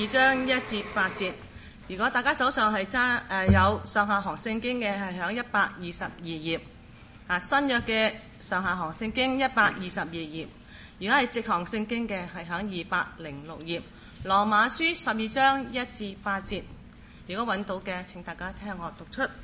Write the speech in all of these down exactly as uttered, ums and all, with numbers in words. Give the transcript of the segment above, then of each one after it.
二章一至八節。如果大家手上係揸誒有上下行聖經嘅，係響一百二十二頁。啊，新約嘅上下行聖經一百二十二頁。如果係直行聖經嘅，係響二百零六頁。羅馬書十二章一至八節。如果揾到嘅，請大家聽我讀出。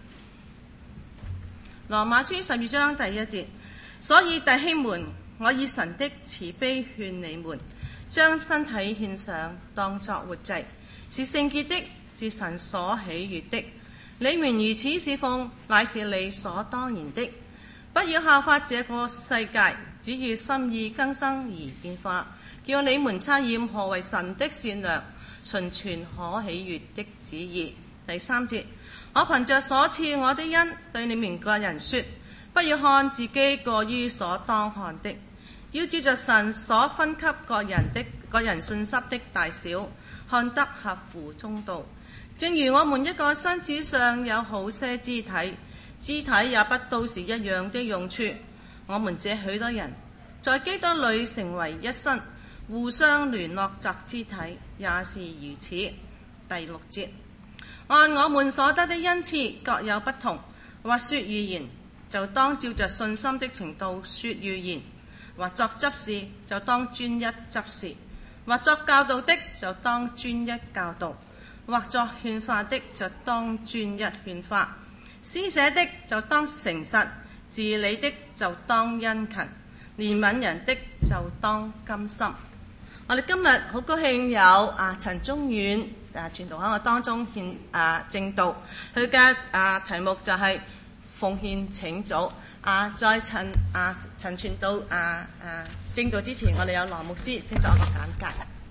羅馬書十二章第一節。所以弟兄們，我以神的慈悲勸你們，將身體獻上，當作活祭，是聖潔的，是神所喜悅的。你們如此侍奉，乃是理所當然的。不要效法這個世界，只要心意更新而變化，叫你們察驗何為神的善良、純全可喜悅的旨意。第三節。我憑着所賜我的恩，對你們個人說，不要看自己過於所當看的，要照着神所分給個人的個人信心的大小，看得合乎中道。正如我們一個身子上有好些肢體，肢體也不都是一樣的用處。我們這許多人在基督裏成為一身，互相聯絡作肢體，也是如此。第六節。按我們所得的恩賜各有不同，或說預言，就當照着信心的程度說預言；或作執事，就當專一執事；或作教導的，就當專一教導；或作勸化的，就當專一勸化；施捨的，就當誠實；治理的，就當殷勤；憐憫人的，就當甘心。我哋今日好高興有啊陳忠遠啊傳道喺我當中獻啊證道，佢嘅啊題目就係奉獻請早。啊，在陳啊陳傳道啊啊證道之前，我哋有羅牧師先作一個簡介。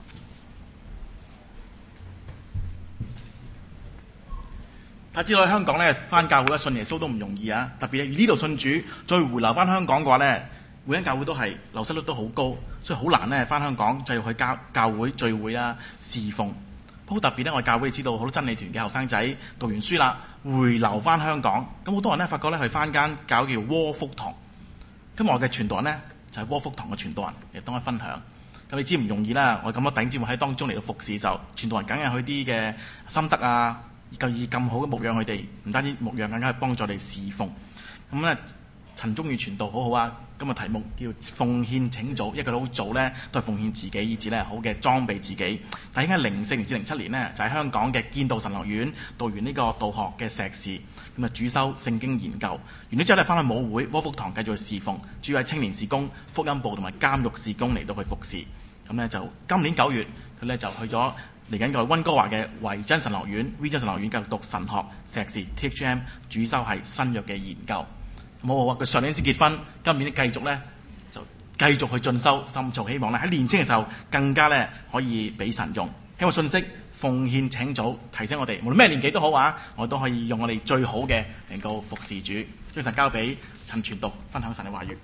大家知道喺香港咧返教會咧信耶穌都唔容易啊，特別係呢度信主再回流返香港嘅話咧，每間教會都係流失率都好高，所以好難咧返香港就要去教教會聚會啊侍奉。好特別咧，我哋教會知道好多真理團嘅後生仔讀完書啦，回流返香港，咁好多人咧發覺咧去返間教會叫窩福堂。咁我嘅傳道人呢，就係窩福堂嘅傳道人嚟當我分享。咁你知唔容易啦，我咁多弟兄姊妹喺當中嚟到服侍，就傳道人梗係佢啲嘅心得啊，夠以咁好嘅牧養佢哋，唔單止牧養，更加係幫助你侍奉。咁咧陳忠遠傳道好好啊，今日題目叫奉獻請早，因為佢好早咧都係奉獻自己，以至咧好嘅裝備自己。但係應該零四年至零七年呢，就喺香港嘅建道神學院讀完呢個道學嘅碩士，咁啊主修聖經研究。完咗之後咧翻去母會窩福堂繼續去侍奉，主要係青年事工、福音部同埋監獄事工嚟到去服侍。咁咧就今年九月佢咧就去咗嚟緊個溫哥華嘅維真神學院 Regent 神學院繼續讀神學碩士 T H M， 主修係新約嘅研究。冇好啊！佢上年先結婚，今年繼續咧就繼續去進修，深造希望咧喺年青嘅時候更加咧可以俾神用。希望信息奉獻請早，提醒我哋無論咩年紀都好啊，我都可以用我哋最好嘅能夠服侍主。將神交俾陳傳道分享神嘅話語。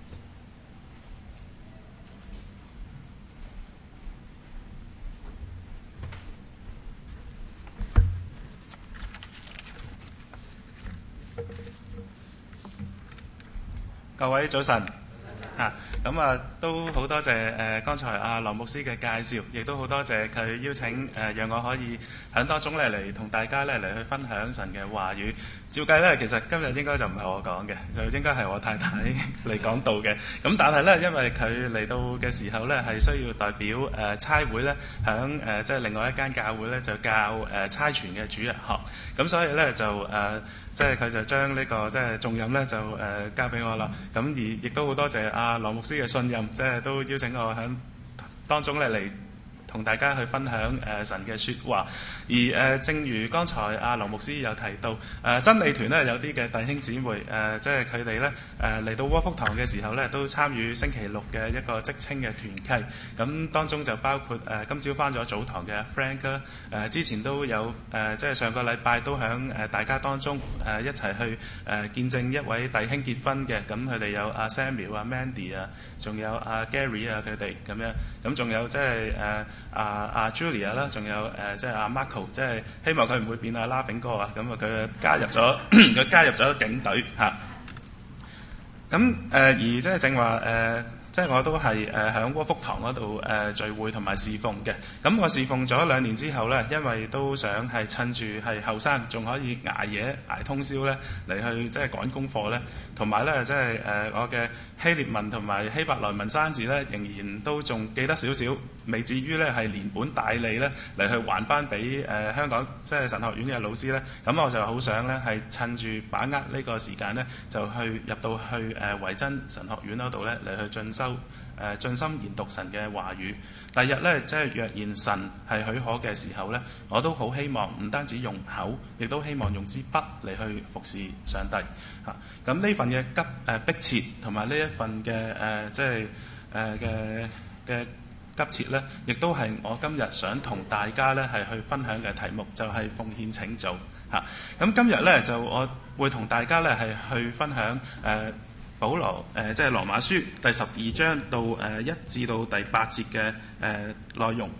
各位早晨，嚇咁啊都好多謝誒、呃、剛才阿羅牧師嘅介紹，亦都好多謝佢邀請誒、呃，讓我可以喺當中咧嚟同大家咧嚟去分享神嘅話語。照計咧，其實今日應該就唔係我講嘅，就應該係我太太嚟講道嘅。咁但係咧，因為佢嚟到嘅時候咧，係需要代表誒、呃、差會咧，響誒即係另外一間教會咧，就教誒、呃、差傳嘅主日學。咁所以咧就誒、呃，即係佢就將、這個、呢個即係重任咧就誒、呃、交俾我啦。咁而亦都好多謝阿、啊、羅牧師嘅信任，即係都邀請我喺當中咧嚟同大家去分享誒、呃、神嘅説話。而誒、呃、正如剛才阿、啊、羅牧師有提到，誒、呃、真理團咧有啲嘅弟兄姊妹誒、呃，即係佢哋咧誒嚟到窩福堂嘅時候咧，都參與星期六嘅一個職稱嘅團契。咁當中就包括誒、呃、今朝返咗早堂嘅 Frank 誒、呃，之前都有誒、呃，即係上個禮拜都響誒、呃、大家當中誒、呃、一齊去誒、呃、見證一位弟兄結婚嘅。咁佢哋有阿 Samuel 啊、Mandy 啊，仲有阿 Gary 啊佢哋咁樣。咁仲有即係誒阿阿 Julia 啦，仲有誒、呃、即係阿 Marco， 即係希望佢唔會變阿 Laughing 哥啊。咁啊佢加入咗佢加入咗警隊嚇。咁誒、呃、而即係正話誒。即即係我都係誒喺窩福堂嗰度誒聚會同埋侍奉嘅。咁我侍奉咗兩年之後呢，因為都想係趁住係後生，仲可以捱夜捱通宵呢嚟去即係趕功課呢，同埋呢，即係誒我嘅希臘文同埋希伯來文生字呢，仍然都仲記得少少，未至於呢係連本帶利呢嚟去還翻俾誒香港即係神學院嘅老師呢。咁我就好想呢係趁住把握呢個時間呢，就去入到去誒維真神學院嗰度呢嚟去進修。誒盡心研讀神嘅話語。第日呢，即係若然神係許可嘅時候呢，我都好希望唔單止用口，亦都希望用支筆嚟去服侍上帝嚇。咁呢份嘅急誒、呃、迫切，同埋呢一份嘅誒、呃、即係誒嘅嘅急切呢，亦都係我今日想同大家呢係去分享嘅題目，就係、是、奉獻請造嚇。咁、啊、今日呢，就我會同大家呢係去分享誒。呃保羅誒、呃、即係羅馬書第十二章到誒、呃、一至到第八節嘅誒內容。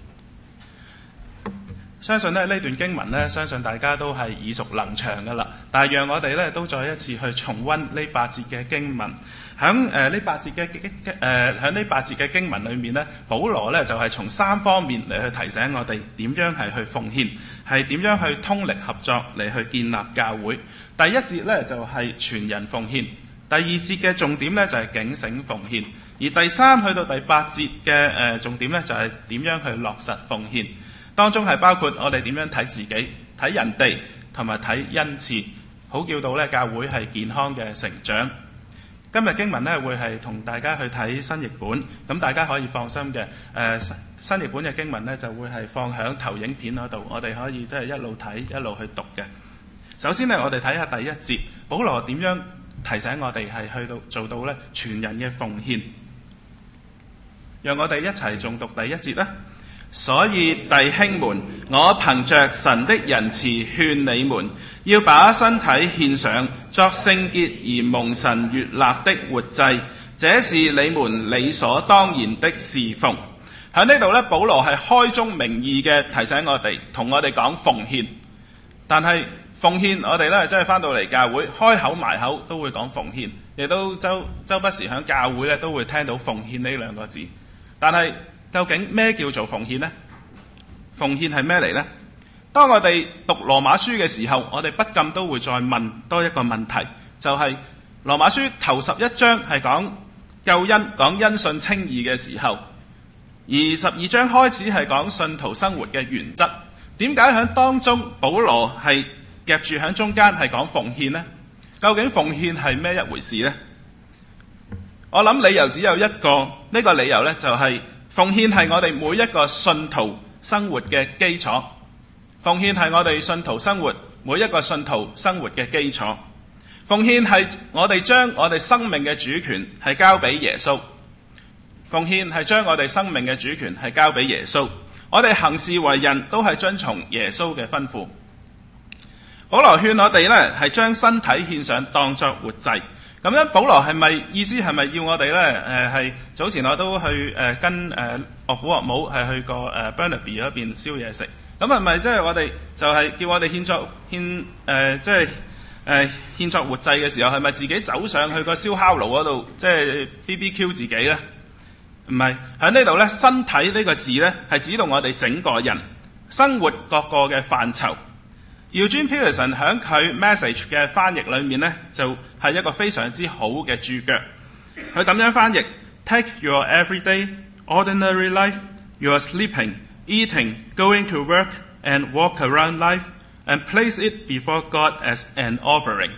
相信咧呢段經文呢，相信大家都係耳熟能詳㗎啦。但係讓我哋呢都再一次去重溫呢八節嘅經文。喺誒呢八節嘅經誒喺呢八節嘅經文裏面呢，保羅呢就係、是、從三方面嚟去提醒我哋點樣係去奉獻，係點樣去通力合作嚟去建立教會。第一節呢就係、是、全人奉獻。第二節嘅重點呢，就係警醒奉獻，而第三去到第八節嘅誒重點呢，就係點樣去落實奉獻，當中係包括我哋點樣睇自己、睇人哋同埋睇恩賜，好叫到呢教會係健康嘅成長。今日經文呢，會係同大家去睇新譯本，咁大家可以放心嘅。誒、呃、新譯本嘅經文呢，就會係放喺投影片嗰度，我哋可以即係一路睇一路去讀嘅。首先呢，我哋睇下第一節，保羅點樣提醒我哋係去到做到咧全人嘅奉獻，讓我哋一齊誦讀第一節啦。所以弟兄們，我憑着神的仁慈勸你們，要把身體獻上，作聖潔而蒙神悅納的活祭，這是你們理所當然的侍奉。喺呢度咧，保羅係開宗明義嘅提醒我哋，同我哋講奉獻，但係奉獻，我哋咧真係翻到嚟教會，開口埋口都會講奉獻，亦都周周不時喺教會咧都會聽到奉獻呢兩個字。但係究竟咩叫做奉獻呢？奉獻係咩嚟呢？當我哋讀羅馬書嘅時候，我哋不禁都會再問多一個問題，就係、是、羅馬書頭十一章係講救恩、講因信稱義嘅時候，而十二章開始係講信徒生活嘅原則。點解喺當中保羅係夾住喺中間係講奉獻呢？究竟奉獻係咩一回事呢？我諗理由只有一個，呢、這個理由呢，就係、是、奉獻係我哋每一個信徒生活嘅基礎。奉獻係我哋信徒生活每一個信徒生活嘅基礎。奉獻係我哋將我哋生命嘅主權係交俾耶穌。奉獻係將我哋生命嘅主權係交俾耶穌。我哋行事為人都係遵從耶穌嘅吩咐。保羅勸我哋呢係將身體獻上當作活祭。咁樣保羅係咪意思係咪要我哋呢？誒係早前我都去誒、呃、跟誒、呃、岳父岳母係去過誒、呃、Burnaby 嗰邊燒嘢食。咁係咪即係我哋就係叫我哋獻作獻誒即係誒獻作活祭嘅時候，係咪自己走上去個燒烤爐嗰度即係 B B Q 自己呢？唔係，喺呢度呢，身體呢個字呢係指到我哋整個人生活各個嘅範疇。Eugene Peterson 喺佢 message 嘅翻譯裏面呢，就係、是、一個非常之好嘅注腳。佢咁樣翻譯 ：Take your everyday, ordinary life, your sleeping, eating, going to work, and walk around life, and place it before God as an offering.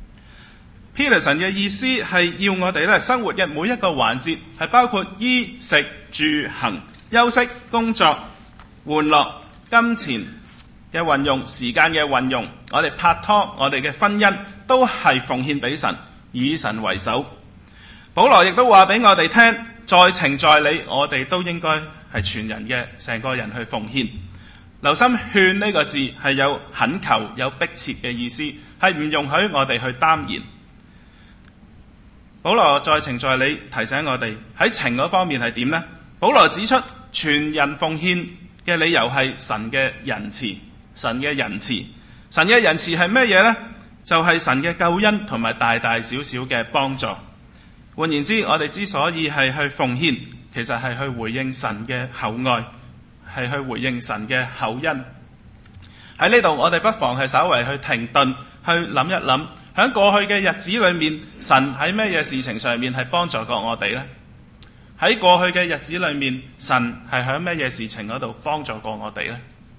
Peterson 嘅意思係要我哋咧生活嘅每一個環節，係包括衣食住行、休息、工作、玩樂、金錢嘅運用、時間嘅運用，我哋拍拖、我哋嘅婚姻都係奉獻俾神，以神為首。保羅亦都話俾我哋聽，在情在理，我哋都應該係全人嘅成個人去奉獻。留心勸呢個字係有懇求、有迫切嘅意思，係唔容許我哋去擔言。保羅在情在理提醒我哋喺情嗰方面係點呢？保羅指出全人奉獻嘅理由係神嘅仁慈。神嘅仁慈，神嘅仁慈係咩嘢呢？就係、是、神嘅救恩同埋大大小小嘅幫助。 換言之，我哋之所以係去奉獻，其實係去回應神嘅厚愛，係去回應神嘅厚恩。喺呢度，我哋不妨係稍為去停頓，去諗一諗，喺過去嘅日子裏面，神喺咩嘢事情上面係幫助過我哋呢？喺過去嘅日子裏面，神係喺咩嘢事情嗰度幫助過我哋呢？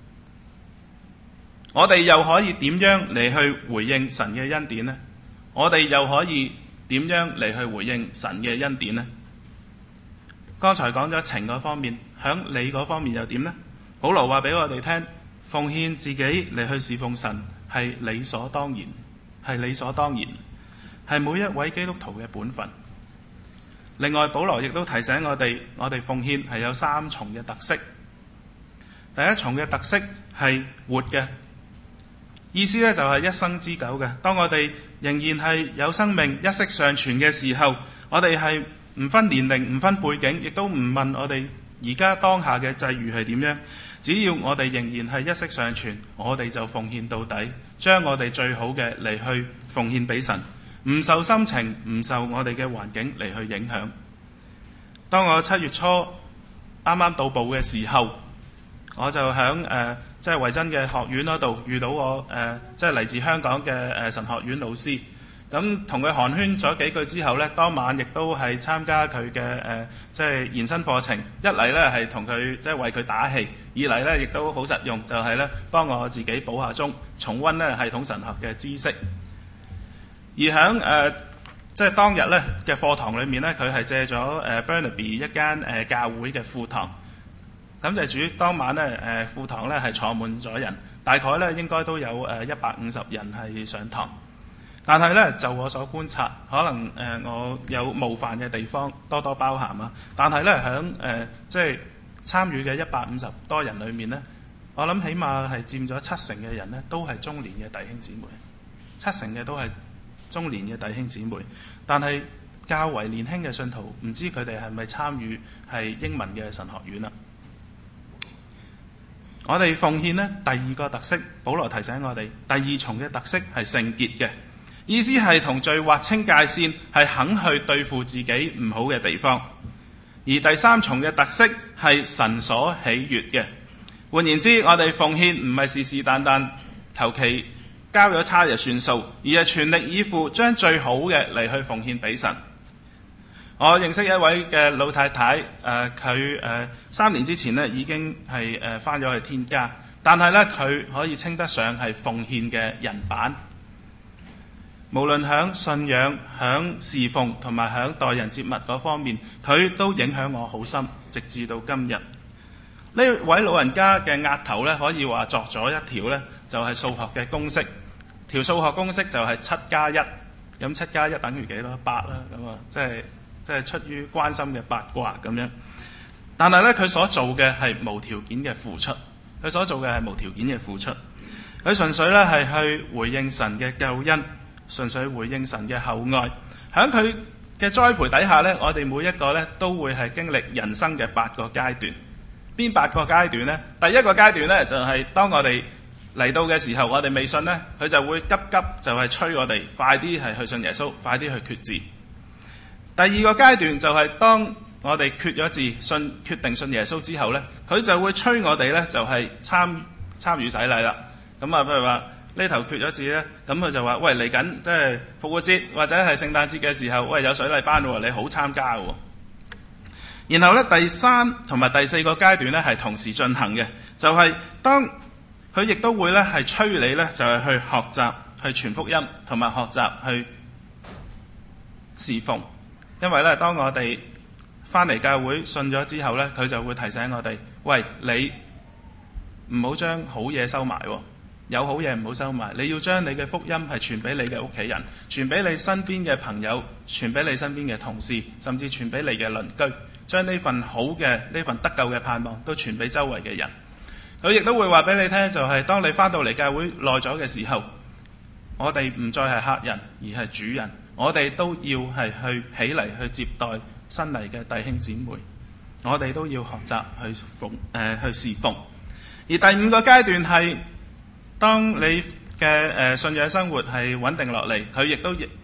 我哋又可以點樣嚟去回應神嘅恩典呢？我哋又可以點樣嚟去回應神嘅恩典呢？剛才講咗情嗰方面，喺你嗰方面又點呢？保羅話俾我哋聽，奉獻自己嚟去侍奉神係理所當然，係理所當然，係每一位基督徒嘅本分。另外，保羅亦都提醒我哋，我哋奉獻係有三重嘅特色。第一重嘅特色係活嘅，意思咧就係一生之久嘅。當我哋仍然係有生命、一息尚存嘅時候，我哋係唔分年齡、唔分背景，亦都唔問我哋而家當下嘅際遇係點樣。只要我哋仍然係一息尚存，我哋就奉獻到底，將我哋最好嘅嚟去奉獻俾神。唔受心情，唔受我哋嘅環境嚟去影響。當我七月初啱啱到埗嘅時候，我就喺誒即係維真嘅學院嗰度遇到我誒即係嚟自香港嘅誒、呃、神學院老師。咁同佢寒暄咗幾句之後呢，當晚亦都係參加佢嘅誒即係延伸課程。一嚟呢係同佢即係為佢打氣，二嚟呢亦都好實用，就係、是、呢幫我自己補下鐘，重溫呢系統神學嘅知識。而喺誒即係當日咧嘅課堂裏面咧，佢係借咗誒 Burnaby 一間誒、呃、教會嘅副堂。感謝主，當晚咧誒、呃、副堂咧係坐滿咗人，大概咧應該都有誒一百五十人係上堂。但係咧就我所觀察，可能誒、呃、我有冒犯嘅地方，多多包涵啊。但係咧喺誒即係參與嘅一百五十多人裏面咧，我諗起碼係佔咗七成嘅人咧，都係中年嘅弟兄姊妹，七成嘅都係中年嘅弟兄姊妹。但係較為年輕嘅信徒，唔知佢哋係咪參與係英文嘅神學院啦？我哋奉獻呢，第二個特色，保羅提醒我哋，第二重嘅特色係聖潔嘅，意思係同罪劃清界線，係肯去對付自己唔好嘅地方。而第三重嘅特色係神所喜悅嘅。換言之，我哋奉獻唔係是是但但求其交咗差就算數，而係全力以赴將最好嘅嚟去奉獻俾神。我認識一位嘅老太太，誒佢誒三年之前呢已經係誒返咗去天家，但係呢，佢可以稱得上係奉獻嘅人版。無論響信仰、響侍奉同埋響待人接物嗰方面，佢都影響我好深，直至到今日。呢位老人家嘅額頭呢，可以話作咗一條呢，就係數學嘅公式。條數學公式就係七加一，咁七加一等於幾多？八啦，咁啊，即係即係出於關心嘅八卦咁樣。但係呢，佢所做嘅係無條件嘅付出，佢所做嘅係無條件嘅付出。佢純粹呢係去回應神嘅救恩，純粹回應神嘅厚愛。喺佢嘅栽培底下呢，我哋每一個呢都會係經歷人生嘅八個階段。邊八個階段呢？第一個階段呢，就係當我哋嚟到嘅時候，我哋未信呢，佢就會急急就係催我哋快啲係去信耶穌，快啲去決志。第二個階段就係當我哋決咗志，信決定信耶穌之後呢，佢就會催我哋呢，就係參參與洗禮啦。咁啊，譬如話呢頭決咗志呢，咁佢就話：喂，嚟緊即係復活節或者係聖誕節嘅時候，喂，有水禮班喎，你好參加喎。然後呢，第三同埋第四個階段呢係同時進行嘅，就係當佢亦都會咧係催你咧，就係去學習去傳福音，同埋學習去侍奉。因為咧，當我哋翻嚟教會信咗之後咧，佢就會提醒我哋：喂，你唔好將好嘢收埋，有好嘢唔好收埋。你要將你嘅福音係傳俾你嘅屋企人，傳俾你身邊嘅朋友，傳俾你身邊嘅同事，甚至傳俾你嘅鄰居。將呢份好嘅呢份得救嘅盼望都傳俾周圍嘅人。佢亦都會話俾你聽，就係當你翻到嚟教會耐咗嘅時候，我哋唔再係客人，而係主人。我哋都要係去起嚟去接待新嚟嘅弟兄姊妹。我哋都要學習去奉誒、呃、去侍奉。而第五個階段係當你嘅誒、呃、信仰生活係穩定落嚟，佢亦都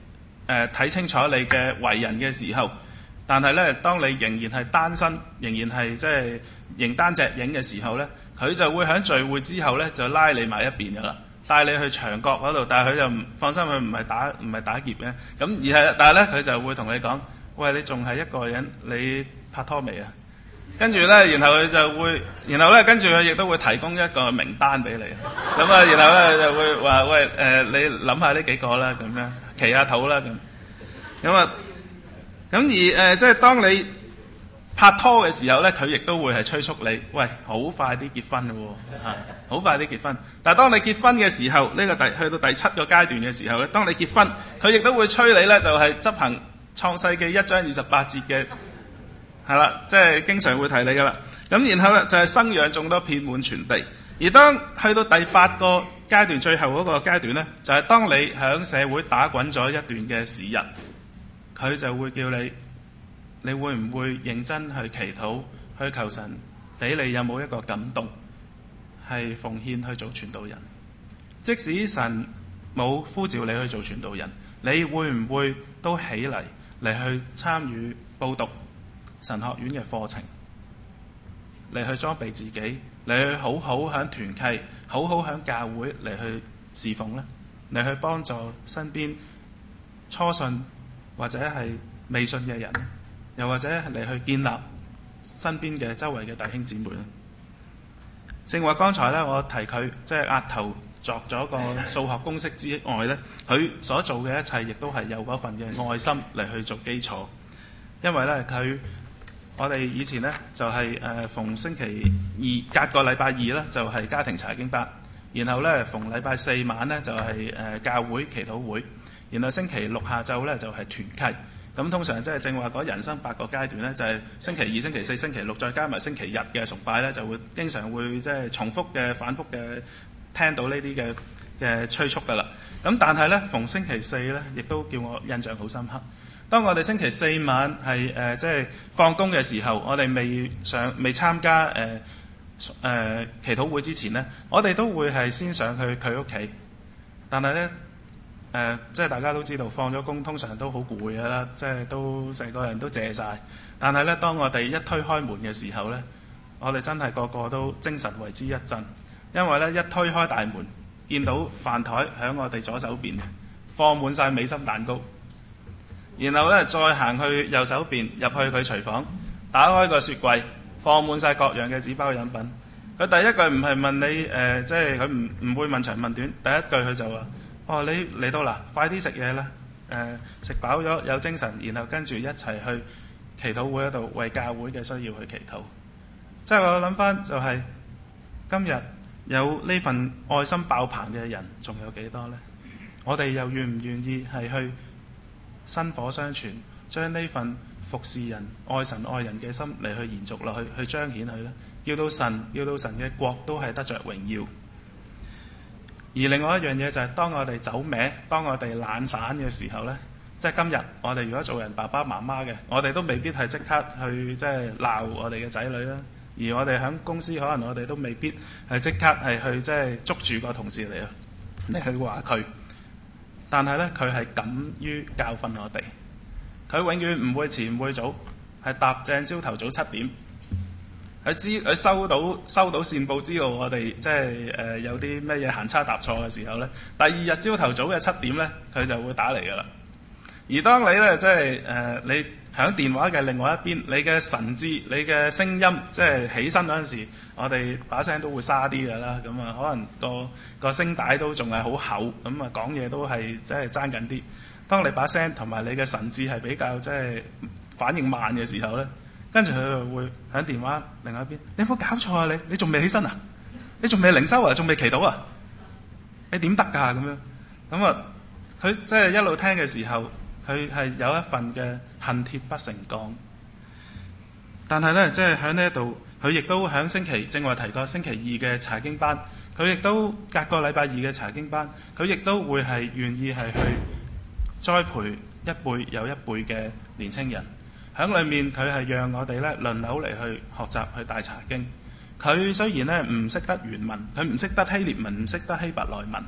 誒睇清楚你嘅為人嘅時候，但係咧，當你仍然係單身，仍然係即係形單隻影嘅時候咧，佢就會喺聚會之後咧就拉你埋一邊噶啦，帶你去牆角嗰度，但係佢就唔放心，佢唔係打唔係打劫嘅，咁而係但係咧佢就會同你講：喂，你仲係一個人，你拍拖未啊？跟住咧，然後佢就會，然後咧跟住佢亦都會提供一個名單俾你，咁啊，然後咧就會話：喂，誒、呃，你諗下呢幾個啦，咁樣祈下禱啦，咁，咁啊。咁而誒、呃，即係當你拍拖嘅時候咧，佢亦都會係催促你，喂，好快啲結婚嘞喎，嚇，好快啲結婚。但係當你結婚嘅時候，呢、這個第去到第七個階段嘅時候咧，當你結婚，佢亦都會催你咧，就係、是、執行創世記一章二十八節嘅，係啦，即係經常會提你噶啦。咁然後咧就係、是、生養眾多，遍滿全地。而當去到第八個階段，最後嗰個階段咧，就係、是、當你喺社會打滾咗一段嘅時日。佢就會叫你，你會唔會認真去祈禱，去求神俾你有冇一個感動，係奉獻去做傳道人？即使神冇呼召你去做傳道人，你會唔會都起嚟嚟去參與報讀神學院嘅課程，嚟去裝備自己，嚟去好好喺團契，好好喺教會嚟去侍奉呢？嚟去幫助身邊初信或者係未信嘅人，又或者嚟去建立身邊嘅周圍嘅弟兄姊妹咧。正話剛才咧，我提佢即係額頭作咗個數學公式之外咧，佢所做嘅一切亦都係有嗰份嘅愛心嚟去做基礎。因為咧，佢我哋以前咧就係、是、誒、呃、逢星期二隔個禮拜二咧就係、是、家庭查經班，然後咧逢禮拜四晚咧就係、是、誒、呃、教會祈禱會。然後星期六下晝咧就係團契，咁通常即係正話嗰人生八個階段咧，就係星期二、星期四、星期六，再加埋星期日嘅崇拜咧，就會經常會即係重複嘅、反覆嘅聽到呢啲嘅嘅催促噶啦。咁但係咧，逢星期四咧，亦都叫我印象好深刻。當我哋星期四晚係誒即係放工嘅時候，我哋未上未參加誒誒、呃呃、祈禱會之前咧，我哋都會係先上去佢屋企，但係咧。誒、呃，即係大家都知道，放咗工通常都好攰㗎啦，即係都成個人都謝晒。但係咧，當我哋一推開門嘅時候咧，我哋真係個個都精神為之一振，因為咧一推開大門，見到飯台喺我哋左手邊，放滿晒美心蛋糕，然後咧再行去右手邊入去佢廚房，打開個雪櫃，放滿晒各樣嘅紙包飲品。佢第一句唔係問你誒、呃，即係佢唔唔會問長問短，第一句佢就話。哦，你嚟到啦，快啲食嘢啦！誒、呃，食飽咗有精神，然後跟住一齊去祈禱會嗰度為教會嘅需要去祈禱。即係我諗翻就係、是、今日有呢份愛心爆棚嘅人，仲有幾多呢？我哋又願唔願意係去薪火相傳，將呢份服侍人、愛神愛人嘅心嚟去延續落去，去彰顯佢呢？叫到神，叫到神嘅國都係得着榮耀。而另外一樣嘢就係、是、當我哋走歪，當我哋懶散嘅時候呢，即係今日我哋如果做人爸爸媽媽嘅，我哋都未必係即刻去即係鬧我哋嘅仔女啦。而我哋喺公司可能我哋都未必係即刻係去即係捉住個同事嚟啊，你去話佢。但係呢，佢係敢於教訓我哋，佢永遠唔會遲唔會早，係踏正朝頭早七點。佢知佢收到收到線報，知道我哋即係誒有啲咩嘢行差踏錯嘅時候呢，第二日朝頭早嘅七點呢，佢就會打嚟噶啦。而當你呢，即係誒、呃、你響電話嘅另外一邊，你嘅神志、你嘅聲音，即係起身嗰陣時，我哋把聲都會沙啲噶啦。咁啊，可能個個聲帶都仲係好厚，咁啊講嘢都係即係爭緊啲。當你把聲同埋你嘅神志係比較即係反應慢嘅時候呢。跟住佢就會喺電話另外一邊，你有冇搞錯啊？你你仲未起身啊？你仲未靈修啊？仲未祈禱啊？你點得㗎咁樣？咁啊，佢即係一路聽嘅時候，佢係有一份嘅恨鐵不成鋼。但係呢，即係喺呢一度，佢亦都喺星期正話提過星期二嘅查經班，佢亦都隔個禮拜二嘅查經班，佢亦都會係願意係去栽培一輩又一輩嘅年青人。喺裏面佢係讓我哋咧輪流嚟去學習去大查經。佢雖然咧唔識得原文，佢唔識得希臘文，唔識得希伯來文，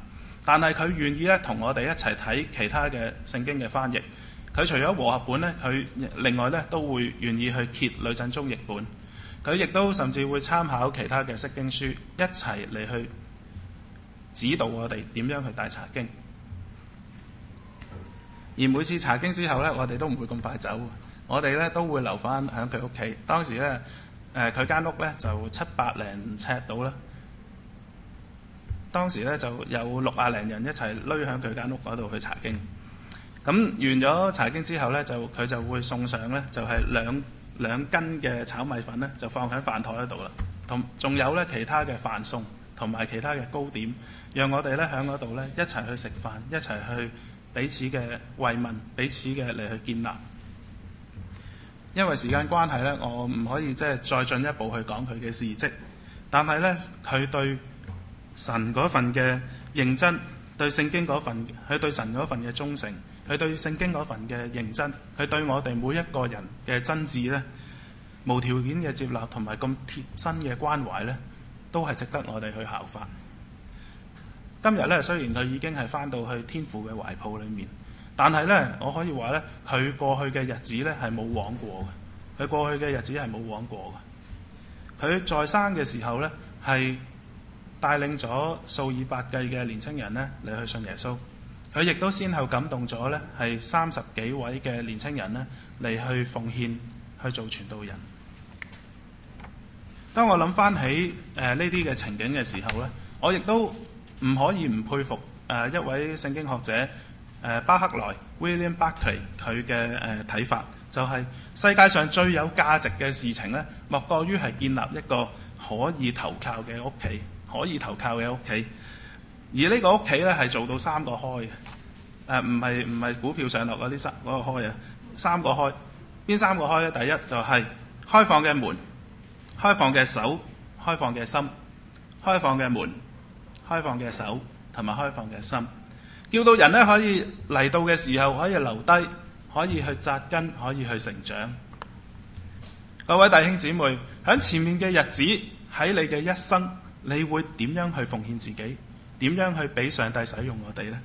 但係佢願意咧同我哋一齊睇其他嘅聖經嘅翻譯。佢除咗和合本咧，佢另外咧都會願意去揭呂振中譯本。佢亦都甚至會參考其他嘅釋經書，一齊嚟去指導我哋點樣去帶查經。而每次查經之後咧，我哋都唔會咁快走，我哋咧都會留翻喺佢屋企。當時咧，誒佢間屋咧就七百零尺到啦。當時咧就有六啊零人一齊匿喺佢間屋嗰度去查經。咁完咗查經之後咧，就佢就會送上咧，就係兩兩斤嘅炒米粉咧，就放喺飯台嗰度啦。同仲有咧其他嘅飯餸同埋其他嘅糕點，讓我哋咧喺嗰度咧一齊去食飯，一齊去彼此嘅慰問，彼此嘅嚟去建立。因為時間關係咧，我唔可以即係再進一步去講佢嘅事蹟，但係咧佢對神嗰份嘅認真，對聖經嗰份，佢對神嗰份嘅忠誠，佢對聖經嗰份嘅認真，佢對我哋每一個人嘅真摯咧，無條件嘅接納同埋咁貼身嘅關懷咧，都係值得我哋去效法。今日咧，雖然佢已經係返到去天父嘅懷抱裏面，但係咧，我可以話咧，佢過去嘅日子咧係冇枉過嘅。佢過去嘅日子係冇枉過嘅。佢在生嘅時候咧，係帶領咗數以百計嘅年青人咧嚟去信耶穌。佢亦都先後感動咗咧係三十幾位嘅年青人咧嚟去奉獻去做傳道人。當我諗翻起誒呢啲嘅情景嘅時候咧，我亦都唔可以唔佩服誒、呃、一位聖經學者誒、呃、巴克萊 William Barclay 佢嘅誒睇法，就係、是、世界上最有價值嘅事情咧，莫過於係建立一個可以投靠嘅屋企，可以投靠嘅屋企。而呢個屋企咧係做到三個開嘅，誒唔係唔係股票上落嗰啲三嗰個開啊，三個開。邊三個開咧？第一就係開放嘅門、開放嘅手、開放嘅心。開放嘅門、開放嘅手同埋開放嘅心，叫到人咧可以嚟到嘅時候可以留低，可以去扎根，可以去成長。各位弟兄姊妹，喺前面嘅日子，喺你嘅一生，你會點樣去奉獻自己？點樣去俾上帝使用我哋呢？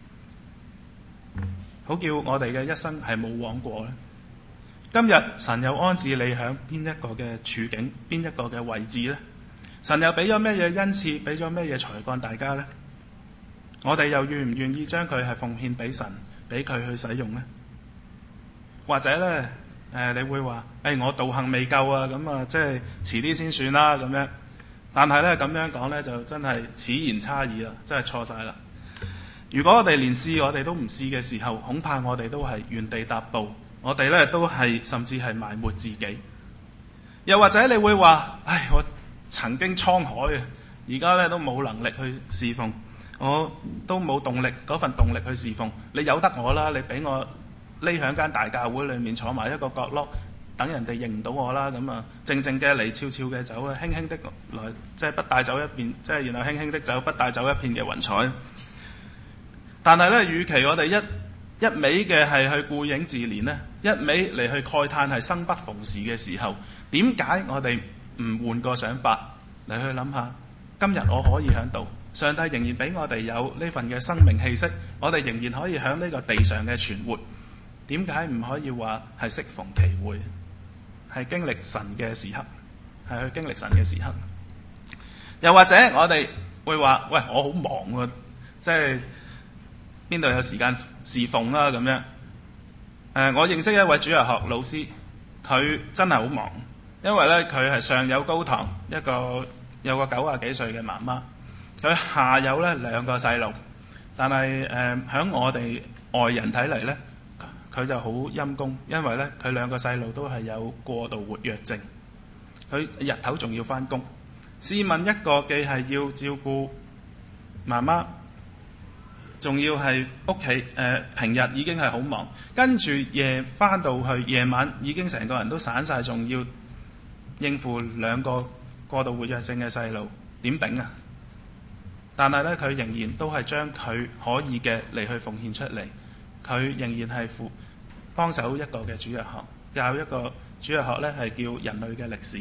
好叫我哋嘅一生係冇枉過呢？今日神又安置你喺邊一個嘅處境，邊一個嘅位置呢？神又俾咗咩嘢恩賜，俾咗咩嘢才幹大家呢？我哋又願唔願意將佢係奉獻俾神，俾佢去使用呢？或者呢，誒、呃，你會話，誒、哎，我道行未夠啊，咁啊，即係遲啲先算啦，咁樣。但係咧，咁樣講咧，就真係此言差矣啦，真係錯晒啦。如果我哋連試我哋都唔試嘅時候，恐怕我哋都係原地踏步，我哋咧都係甚至係埋沒自己。又或者你會話，唉，我曾經滄海嘅，而家咧都冇能力去侍奉，我都冇動力嗰份動力去侍奉。你由得我啦，你俾我匿喺間大教會裏面坐埋一個角落，等人哋認唔到我啦，咁啊，靜靜嘅嚟，悄悄嘅走啊，輕輕的來，即係不帶走一片，即係然後輕輕的走，不帶走一片嘅雲彩。但係咧，與其我哋一一味嘅係去顧影自憐呢，一味嚟去慨嘆係生不逢時嘅時候，點解我哋唔換個想法嚟去諗下？今日我可以喺度，上帝仍然俾我哋有呢份嘅生命氣息，我哋仍然可以喺呢個地上嘅存活。點解唔可以話係適逢其會？係經歷神嘅時刻，係去經歷神嘅時刻。又或者我哋會話：喂，我好忙喎，即係邊度有時間侍奉啦咁樣。誒、呃，我認識一位主日學老師，佢真係好忙，因為咧佢係上有高堂，一個有個九廿幾歲嘅媽媽，佢下有咧兩個細路，但係誒喺我哋外人睇嚟咧，佢就好陰功，因為咧佢兩個細路都係有過度活躍症，佢日頭仲要返工。試問一個既係要照顧媽媽，仲要係屋企誒平日已經係好忙，跟住夜返到去夜晚已經成個人都散晒，仲要應付兩個過度活躍症嘅細路，點頂啊？但係咧佢仍然都係將佢可以嘅嚟去奉獻出嚟，佢仍然係負幫手一個嘅主日學，教一個主日學咧係叫人類嘅歷史。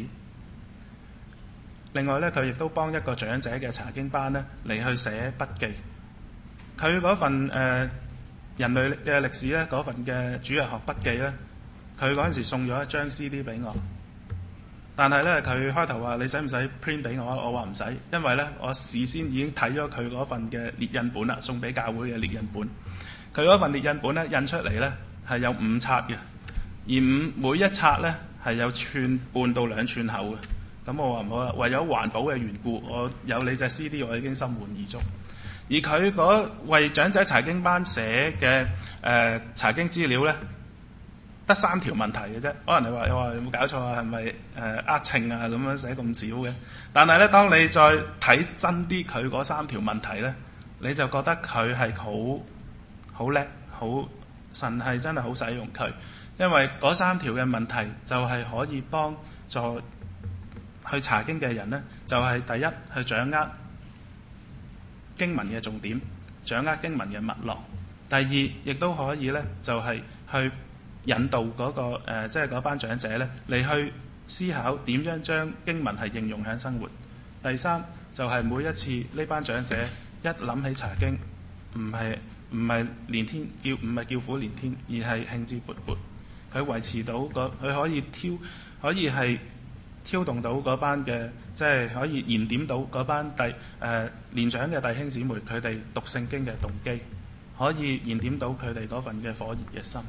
另外咧，佢亦都幫一個長者嘅查經班咧嚟去寫筆記。 佢嗰份誒、呃、人類嘅歷史咧，嗰份嘅主日學筆記咧，佢嗰陣時送咗一張 C D 俾我。但係咧，佢開頭話你使唔使 print 俾我？我話唔使，因為咧我事先已經睇咗佢嗰份嘅列印本啦，送俾教會嘅列印本。佢嗰份列印本咧印出嚟咧係有五冊嘅，而五每一冊咧係有寸半到兩寸厚嘅。咁我話唔好啦，為咗環保嘅緣故，我有你隻 C D 我已經心滿意足。而佢嗰為長者查經班寫嘅誒查經資料咧，得三條問題嘅啫。可能你話你話有冇搞錯啊？係咪誒呃稱啊？咁樣寫咁少嘅？但係咧，當你再睇真啲佢嗰三條問題咧，你就覺得佢係好好叻，好神係真係好使用佢，因為嗰三條嘅問題就係可以幫助去查經嘅人呢，就係、是、第一去掌握經文嘅重點，掌握經文嘅脈絡；第二亦都可以呢，就係、是、去引導嗰、那個誒，即係嗰班長者呢，嚟去思考點樣將經文係應用喺生活；第三就係、是、每一次呢班長者一諗起查經，唔係唔係連天叫唔係叫苦連天，而係興致勃勃。佢維持到個佢可以挑可以係。挑動到嗰班嘅，即係可以燃點到嗰班弟誒、呃、年長嘅弟兄姊妹，佢哋讀聖經嘅動機，可以燃點到佢哋嗰份嘅火熱嘅心。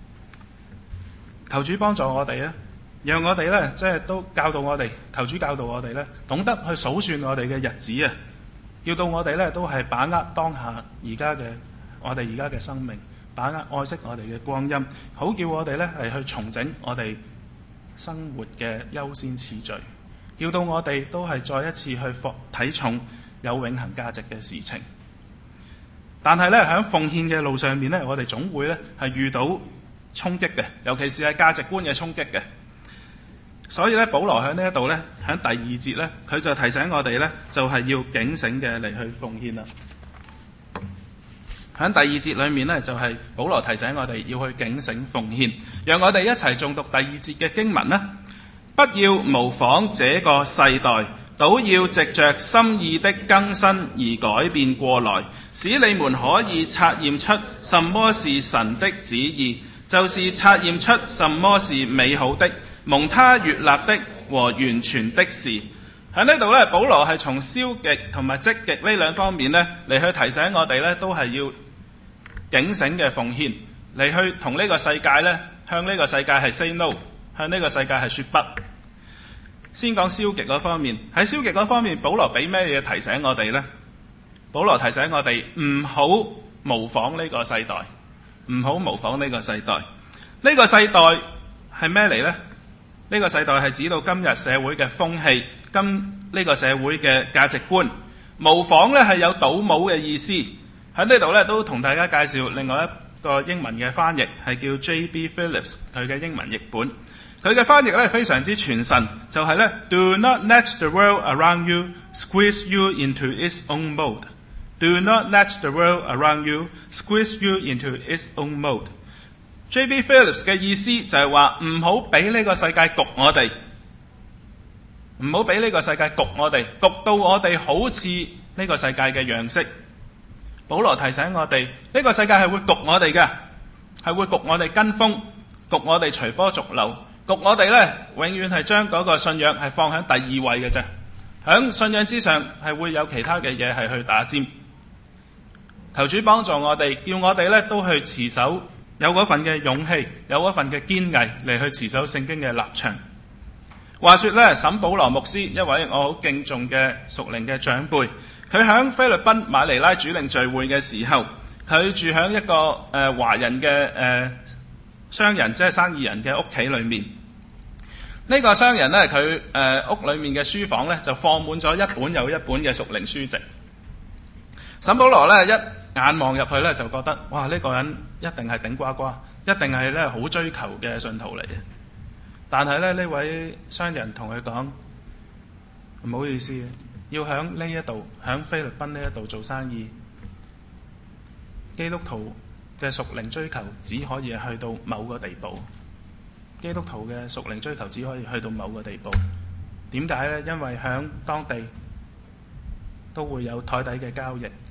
求主幫助我哋啊，讓我哋咧，即係都教導我哋，求主教導我哋咧，懂得去數算我哋嘅日子啊，叫到我哋咧都係把握當下而家嘅我哋而家嘅生命，把握愛惜我哋嘅光陰，好叫我哋咧係去重整我哋生活嘅優先次序，叫到我哋都係再一次去放睇重有永恆價值嘅事情。但係咧喺奉獻嘅路上面咧，我哋總會咧係遇到衝擊嘅，尤其是係價值觀嘅衝擊嘅。所以咧，保羅喺呢一度咧，喺第二節咧，佢就提醒我哋咧，就係要警醒嘅嚟去奉獻啦。喺第二節裏面呢，就係保羅提醒我哋要去警醒奉獻，讓我哋一齊誦讀第二節嘅經文啦。不要模仿這個世代，倒要藉着心意的更新而改變過來，使你們可以察驗出什麼是神的旨意，就是察驗出什麼是美好的、蒙他悅納的和完全的事。喺呢度呢，保羅係從消極同埋積極呢兩方面呢嚟去提醒我哋呢，都係要警醒嘅奉獻，嚟去同呢個世界呢，向呢個世界係 say no， 向呢個世界係說不。先講消極嗰方面，喺消極嗰方面，保羅俾咩嘢提醒我哋呢？保羅提醒我哋唔好模仿呢個世代，唔好模仿呢個世代。呢個世代係咩嚟呢？呢個世代係指到今日社會嘅風氣，今呢個社會嘅價值觀。模仿呢係有倒模嘅意思。喺呢度咧都同大家介紹另外一個英文嘅翻譯，係叫 J B Phillips 佢嘅英文譯本。佢嘅翻譯咧非常之傳神，就係咧 Do not let the world around you squeeze you into its own mold. Do not let the world around you squeeze you into its own mold. J B Phillips 嘅意思就係話唔好俾呢個世界焗我哋，唔好俾呢個世界焗我哋，焗到我哋好似呢個世界嘅樣式。保羅提醒我哋，呢個世界係會焗我哋嘅，係會焗我哋跟風，焗我哋隨波逐流，焗我哋呢永遠係將嗰個信仰係放喺第二位嘅啫。喺信仰之上係會有其他嘅嘢係去打尖。求主幫助我哋，叫我哋呢都去持守，有嗰份嘅勇氣，有嗰份嘅堅毅嚟去持守聖經嘅立場。話說呢，沈保羅牧師，一位我好敬重嘅屬靈嘅長輩，佢喺菲律賓馬尼拉主領聚會嘅時候，佢住喺一個誒、呃、華人嘅誒、呃、商人，即係生意人嘅屋企裏面。呢、這個商人呢，佢誒、呃、屋裏面嘅書房呢，就放滿咗一本又一本嘅屬靈書籍。沈保羅呢，一眼望入去呢，就覺得哇！呢、這個人一定係頂呱呱，一定係咧好追求嘅信徒嚟嘅。但係咧，呢位商人同佢講，唔好意思，要喺呢一度，喺菲律賓呢一度做生意，基督徒嘅屬靈追求只可以去到某個地步。基督徒嘅屬靈追求只可以去到某個地步。點解呢？因為喺當地都會有台底嘅交易，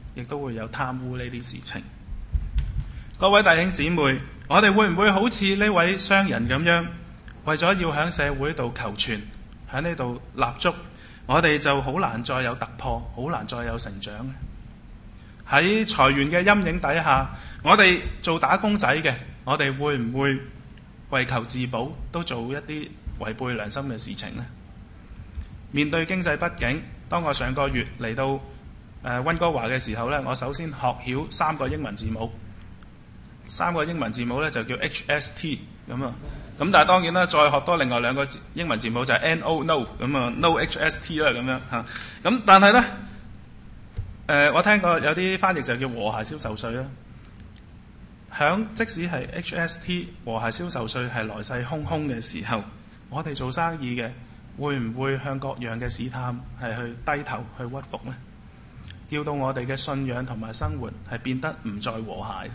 亦都會有貪污呢啲事情。各位弟兄姊妹，我哋會唔會好似呢位商人咁樣，為咗要喺社會度求存，喺呢度立足，我哋就好難再有突破，好難再有成長呢？喺財源嘅陰影底下，我哋做打工仔嘅，我哋會唔會為求自保都做一啲違背良心嘅事情呢？面對經濟不景，當我上個月嚟到誒溫哥華嘅時候呢，我首先學曉三個英文字母，三個英文字母呢就叫 H S T 咁啊。咁但係當然啦，再學多另外兩個英文字母就係 N O No 咁啊 ，No H S T 啦咁樣嚇。咁但係呢，誒、呃、我聽過有啲翻譯就叫和諧銷售稅啦。響即使係 H S T 和諧銷售稅係來勢洶洶嘅時候，我哋做生意嘅會唔會向各樣嘅試探係去低頭去屈服呢？叫到我哋嘅信仰同埋生活係變得唔再和諧。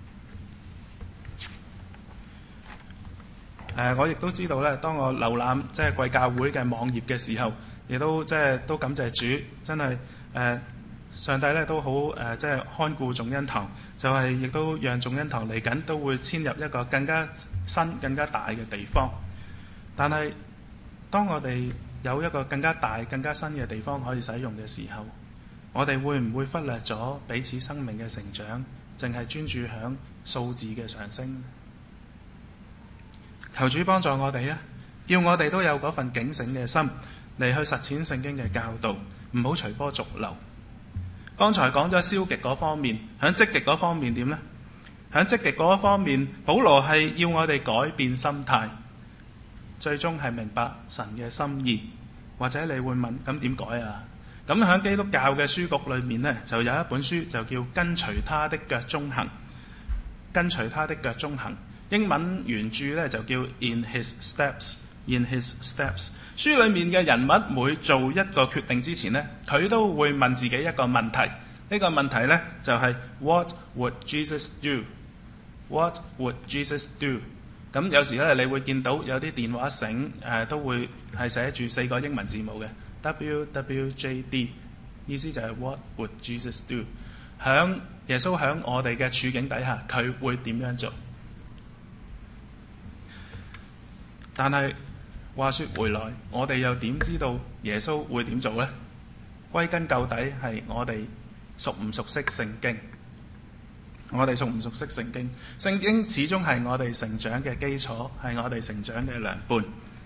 誒，我亦都知道咧，當我瀏覽即係貴教會嘅網頁嘅時候，亦都即係都感謝主，真係誒、呃、上帝咧都好誒、呃，即係看顧眾恩堂，就係、是、亦都讓眾恩堂嚟緊都會遷入一個更加新、更加大嘅地方。但係當我哋有一個更加大、更加新嘅地方可以使用嘅時候，我哋會唔會忽略咗彼此生命嘅成長，淨係專注響數字嘅上升？求主幫助我哋啊！叫我哋都有嗰份警醒嘅心嚟去實踐聖經嘅教導，唔好隨波逐流。剛才講咗消極嗰方面，響積極嗰方面點呢？響積極嗰方面，保羅係要我哋改變心態，最終係明白神嘅心意。或者你會問：咁點改啊？咁響基督教嘅書局裏面呢，就有一本書就叫《跟隨他的腳蹤行》，跟隨他的腳蹤行。英文原著咧就叫 In His Steps，In His Steps。書裡面嘅人物每做一個決定之前呢，佢都會問自己一個問題。呢、這個問題呢，就係、是、What would Jesus do？What would Jesus do？ 咁有時咧，你會見到有啲電話繩誒、呃、都會係寫住四個英文字母嘅 W W J D， 意思就係 What would Jesus do？ 響耶穌響我哋嘅處境底下，佢會點樣做？但係話說回來，我哋又點知道耶穌會點做呢？歸根究底係我哋熟唔熟悉聖經。我哋熟唔熟悉聖經？聖經始終係我哋成長嘅基礎，係我哋成長嘅良伴。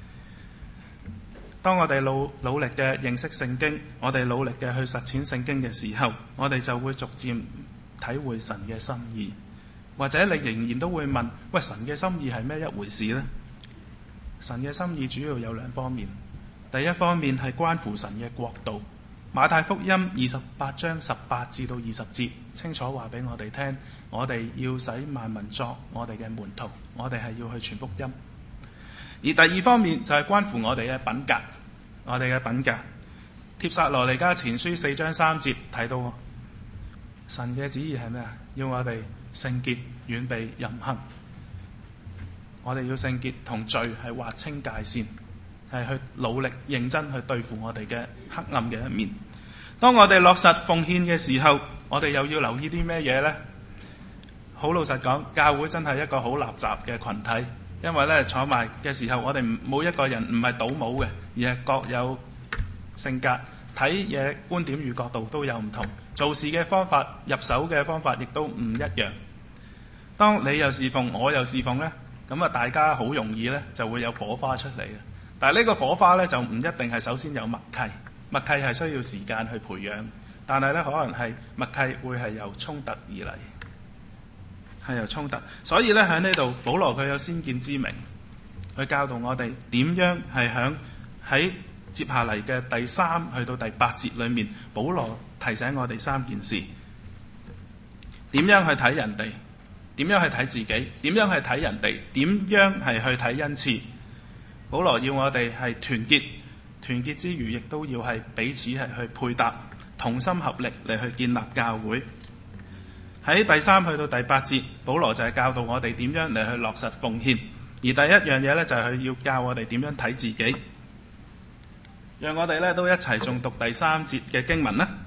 當我哋努努力嘅認識聖經，我哋努力嘅去實踐聖經嘅時候，我哋就會逐漸體會神嘅心意。或者你仍然都會問：喂，神嘅心意係咩一回事呢？神嘅心意主要有兩方面，第一方面係關乎神嘅國度。馬太福音二十八章十八至到二十節清楚話俾我哋聽，我哋要使萬民作我哋嘅門徒，我哋係要去傳福音。而第二方面就係關乎我哋嘅品格，我哋嘅品格。帖撒羅尼迦前書四章三節睇到，神嘅旨意係咩啊？要我哋聖潔，遠避淫行。我哋要聖潔，同罪係劃清界線，係去努力認真去對付我哋嘅黑暗嘅一面。當我哋落實奉獻嘅時候，我哋又要留意啲咩嘢呢？好老實講，教會真係一個好垃圾嘅群體，因為咧坐埋嘅時候，我哋冇一個人唔係倒帽嘅，而係各有性格，睇嘢觀點與角度都有唔同，做事嘅方法、入手嘅方法亦都唔一樣。當你又侍奉，我又侍奉呢，咁啊，大家好容易呢就會有火花出嚟嘅。但係呢個火花呢，就唔一定係首先有默契，默契係需要時間去培養。但係呢，可能係默契會係由衝突而嚟，係由衝突。所以呢，喺呢度，保羅佢有先見之明，去教導我哋點樣係響喺接下嚟嘅第三去到第八節裏面，保羅提醒我哋三件事：點樣去睇人哋，點樣去睇自己，點樣去睇人哋，點樣係去睇恩賜。保羅要我哋係團結，團結之餘亦都要係彼此係去配搭，同心合力嚟去建立教會。喺第三去到第八節，保羅就係教導我哋點樣嚟去落實奉獻。而第一樣嘢呢，就係佢要教我哋點樣睇自己。讓我哋呢都一齊誦讀第三節嘅經文啦。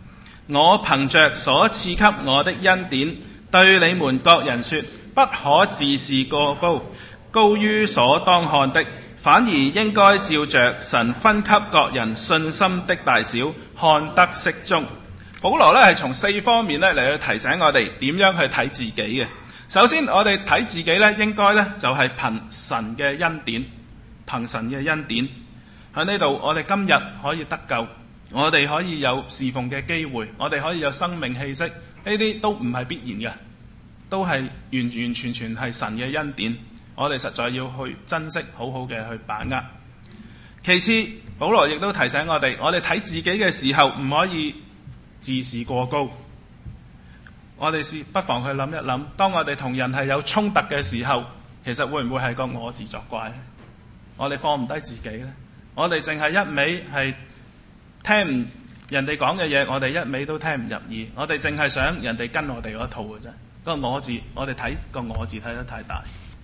我憑着所賜給我的恩典，對你們各人說，不可自視過高，高於所當看的，反而應該照着神分給各人信心的大小，看得適中。保羅咧係從四方面咧嚟去提醒我哋點樣去睇自己嘅。首先，我哋睇自己咧，應該咧就係憑神嘅恩典，憑神嘅恩典喺呢度，我哋今日可以得救，我哋可以有侍奉嘅機會，我哋可以有生命氣息，呢啲都唔係必然嘅，都係完完全全係神嘅恩典。我哋實在要去珍惜，好好嘅去把握。其次，保羅亦都提醒我哋，我哋睇自己嘅時候唔可以自視過高。我哋是不妨去諗一諗，當我哋同人係有衝突嘅時候，其實會唔會係個我自作怪呢？我哋放唔低自己呢？我哋淨係一味係聽唔人哋講嘅嘢，我哋一味都聽唔入耳。我哋淨係想人哋跟我哋嗰套嘅啫。個我字，我哋睇個我字睇得太大。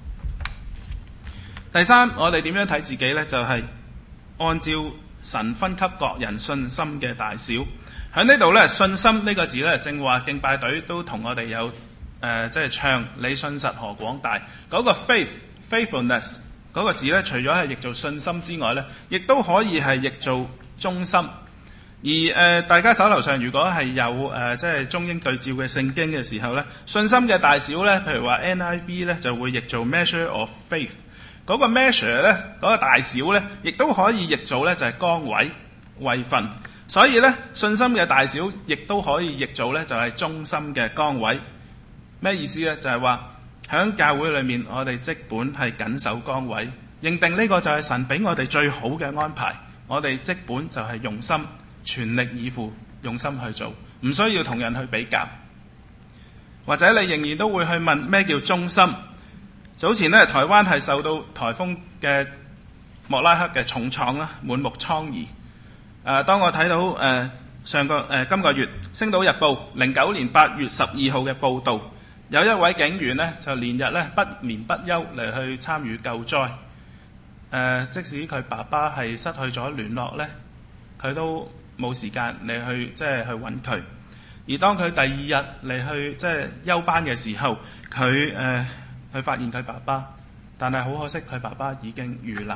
第三，我哋點樣睇自己呢？就係、是、按照神分給各人信心嘅大小。喺呢度咧，信心呢個字咧，正話敬拜隊都同我哋有誒，即、呃、係、就是、唱你信實何廣大嗰、那個 faith faithfulness 嗰個字咧，除咗係譯做信心之外咧，亦都可以係譯做忠心。而誒、呃，大家手頭上如果係有誒，即、呃、係、就是、中英對照嘅聖經嘅時候咧，信心嘅大小咧，譬如話 N I V 咧就會譯做 measure of faith。嗰個 measure 咧，嗰、那個大小咧，亦都可以譯做咧就係崗位位份。所以咧，信心嘅大小亦都可以譯做咧，就係忠心嘅崗位。咩意思咧？就係話喺教會裏面，我哋即本係緊守崗位，認定呢個就係神俾我哋最好嘅安排。我哋即本就係用心全力以赴，用心去做，唔需要同人去比較。或者你仍然都會去問咩叫忠心？早前咧，台灣係受到颱風嘅莫拉克嘅重創啦，滿目瘡痍。誒、呃，當我睇到誒、呃、上個誒、呃、今個月《星島日報》零九年八月十二號嘅報導，有一位警員呢，就連日咧不眠不休嚟去參與救災。誒、呃，即使佢爸爸係失去咗聯絡呢，佢都冇時間嚟去即係去揾佢。而當佢第二日嚟去即係休班嘅時候，佢誒佢發現佢爸爸，但係好可惜，佢爸爸已經遇難。誒、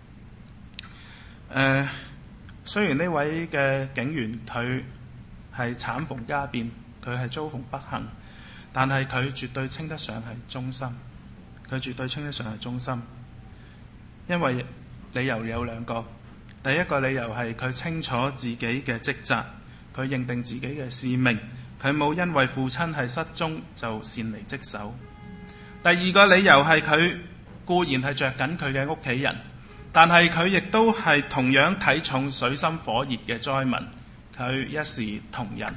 呃。雖然呢位嘅警員佢係慘逢家變，佢係遭逢不幸，但係佢絕對稱得上係忠心，佢絕對稱得上係忠心。因為理由有兩個，第一個理由係佢清楚自己嘅職責，佢認定自己嘅使命，佢冇因為父親係失蹤就擅離職守。第二個理由係佢固然係着緊佢嘅屋企人，但係佢亦都係同樣睇重水深火熱嘅災民，佢一視同仁。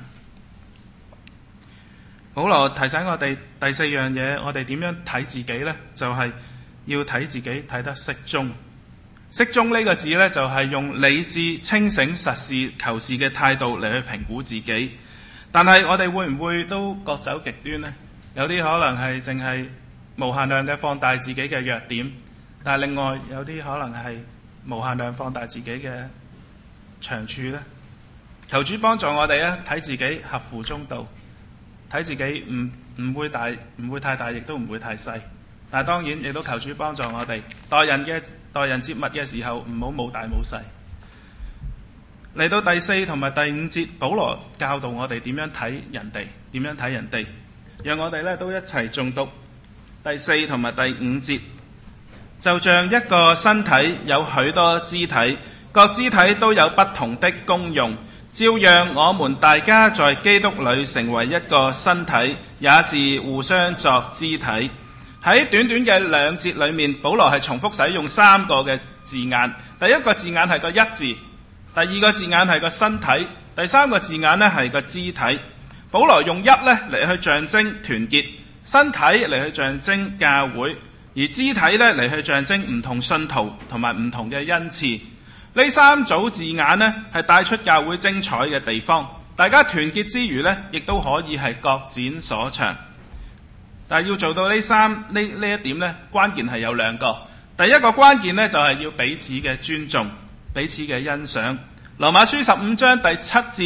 保羅提醒我哋第四樣嘢，我哋點樣睇自己呢？就係、是、要睇自己睇得適中。適中呢個字呢，就係、是、用理智、清醒、實事求是嘅態度嚟去評估自己。但係我哋會唔會都各走極端呢？有啲可能係淨係無限量嘅放大自己嘅弱點。但係另外有啲可能係無限量放大自己嘅長處呢。求主幫助我哋啊，睇自己合乎中道，睇自己唔唔會大，唔會太大，亦都唔會太細。但係當然亦都求主幫助我哋待人嘅待人接物嘅時候，唔好冇大冇細。嚟到第四同埋第五節，保羅教導我哋點樣睇人哋，點樣睇人哋，讓我哋咧都一齊誦讀第四同埋第五節。就像一個身體有許多肢體，各肢體都有不同的功用，照樣我們大家在基督裏成為一個身體，也是互相作肢體。喺短短嘅兩節裏面，保羅係重複使用三個嘅字眼。第一個字眼係個一字，第二個字眼係個身體，第三個字眼呢係個肢體。保羅用一呢嚟去象徵團結，身體嚟去象徵教會，而肢體咧嚟去象徵唔同信徒同埋唔同嘅恩賜。呢三組字眼呢係帶出教會精彩嘅地方。大家團結之餘呢，亦都可以係各展所長。但係要做到呢三呢呢一點呢，關鍵係有兩個。第一個關鍵呢，就係要彼此嘅尊重，彼此嘅欣賞。羅馬書十五章第七節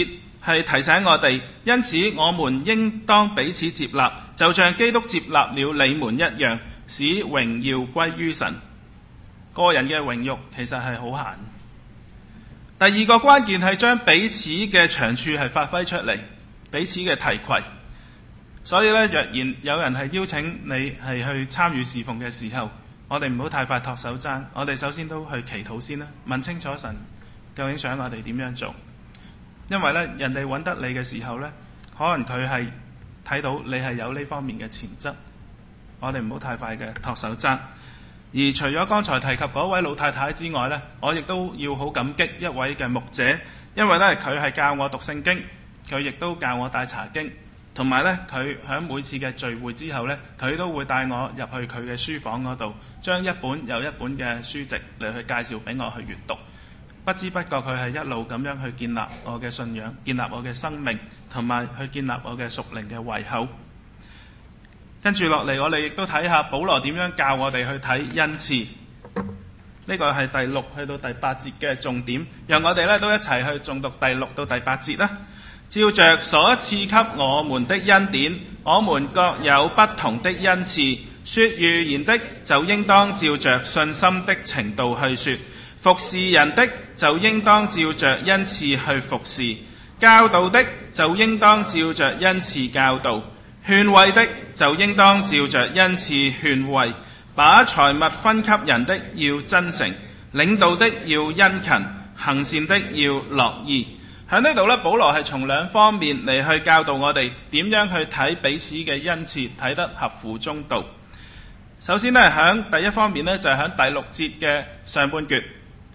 係提醒我哋，因此我們應當彼此接納，就像基督接納了你們一樣，使榮耀歸於神。個人嘅榮辱其實係好閒。第二個關鍵係將彼此嘅長處係發揮出嚟，彼此嘅提攜。所以咧，若然有人係邀請你係去參與侍奉嘅時候，我哋唔好太快托手踭，我哋首先都去祈禱先啦，問清楚神究竟想我哋點樣做。因為咧，人哋揾得你嘅時候咧，可能佢係睇到你係有呢方面嘅潛質，我哋唔好太快嘅托手踭。而除咗剛才提及嗰位老太太之外呢，我亦都要好感激一位嘅牧者，因為呢，佢係教我讀聖經，佢亦都教我帶查經，同埋呢，佢喺每次嘅聚會之後呢，佢都會帶我入去佢嘅書房嗰度，將一本又一本嘅書籍嚟去介紹俾我去閱讀。不知不覺佢係一路咁樣去建立我嘅信仰，建立我嘅生命，同埋去建立我嘅屬靈嘅胃口。跟住落嚟，我哋亦都睇下保羅點樣教我哋去睇恩賜。呢個係第六去到第八節嘅重點，讓我哋咧都一齊去誦讀第六到第八節啦。照着所賜給我們的恩典，我們各有不同的恩賜。說預言的就應當照着信心的程度去說，服侍人的就應當照着恩賜去服侍，教導的就應當照着恩賜教導，勸慰的就應當照着恩賜勸慰，把財物分給人的要真誠，領導的要殷勤，行善的要樂意。喺呢度咧，保羅係從兩方面嚟去教導我哋點樣去睇彼此嘅恩賜，睇得合乎中道。首先呢，喺第一方面呢，就係喺第六節嘅上半橛，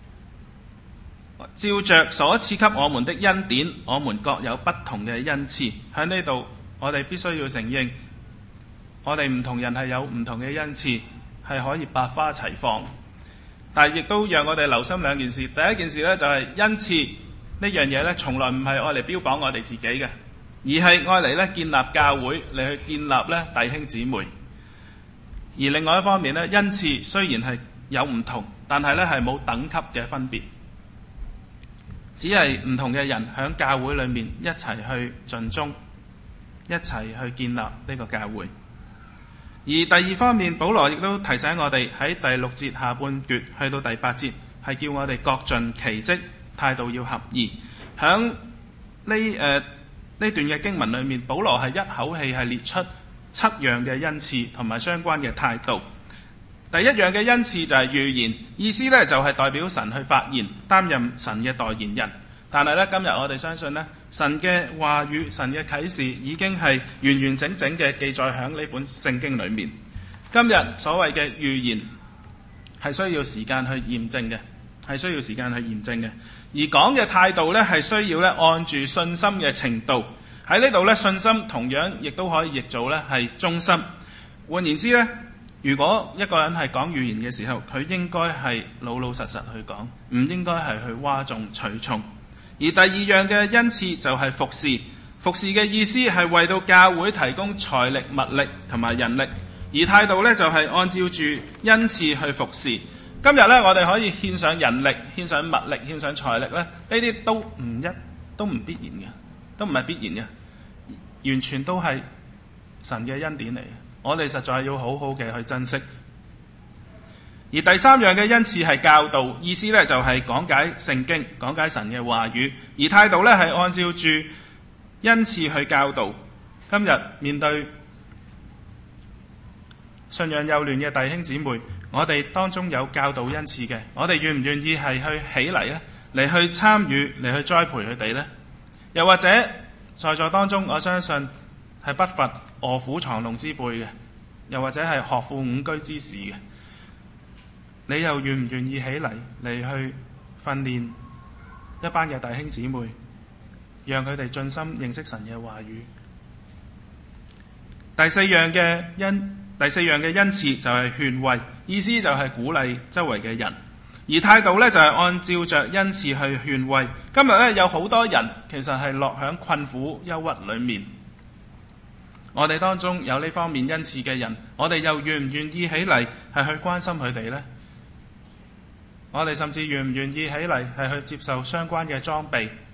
照着所賜給我們的恩典，我們各有不同嘅恩賜。喺呢度，我哋必須要承認，我哋唔同人係有唔同嘅恩賜，係可以百花齊放。但係亦都讓我哋留心兩件事。第一件事呢，就係恩賜呢樣嘢呢，從來唔係愛嚟標榜我哋自己嘅，而係愛嚟呢建立教會，嚟去建立呢弟兄姊妹。而另外一方面呢，恩賜雖然係有唔同，但係呢係冇等級嘅分別，只係唔同嘅人喺教會裏面一齊去盡忠，一齊去建立呢個教會。而第二方面，保羅亦都提醒我哋喺第六節下半橛去到第八節，係叫我哋各盡其職，態度要合宜。喺呢誒呢段嘅經文裏面，保羅係一口氣係列出七樣嘅恩賜同埋相關嘅態度。第一樣嘅恩賜就係預言，意思呢就係代表神去發言，擔任神嘅代言人。但係呢，今日我哋相信呢，神嘅話語、神嘅啟示已經係完完整整嘅記載喺呢本聖經裏面。今日所謂嘅預言係需要時間去驗證嘅，係需要時間去驗證嘅。而講嘅態度呢，係需要呢按住信心嘅程度。喺呢度呢，信心同樣亦都可以譯做呢係忠心。換言之呢，如果一個人係講預言嘅時候，佢應該係老老實實去講，唔應該係去嘩眾取寵。而第二樣嘅恩賜就係服侍，服侍嘅意思係為到教會提供財力、物力同埋人力，而態度呢，就係按照住恩賜去服侍。今日呢，我哋可以獻上人力、獻上物力、獻上財力呢，呢啲都唔一都唔必然嘅，都唔係必然嘅，完全都係神嘅恩典嚟嘅。我哋實在要好好嘅去珍惜。而第三樣嘅恩賜係教導，意思呢就係講解聖經，講解神嘅話語，而態度呢係按照住恩賜去教導。今日面對信仰幼嫩嘅弟兄姊妹，我哋當中有教導恩賜嘅，我哋願唔願意係去起嚟呢？嚟去參與，嚟去栽培佢哋呢？又或者在座當中，我相信係不乏臥虎藏龍之輩嘅，又或者係學富五車之士嘅。你又願唔願意起嚟嚟去訓練一班嘅弟兄姊妹，讓佢哋盡心認識神嘅話語？第四樣嘅恩，第四樣嘅恩賜就係勸慰，意思就係鼓勵周圍嘅人，而態度呢，就係按照着恩賜去勸慰。今日呢，有好多人其實係落響困苦憂鬱裏面，我哋當中有呢方面恩賜嘅人，我哋又願唔願意起嚟係去關心佢哋呢？我哋甚至願唔願意起嚟係去接受相關嘅裝備，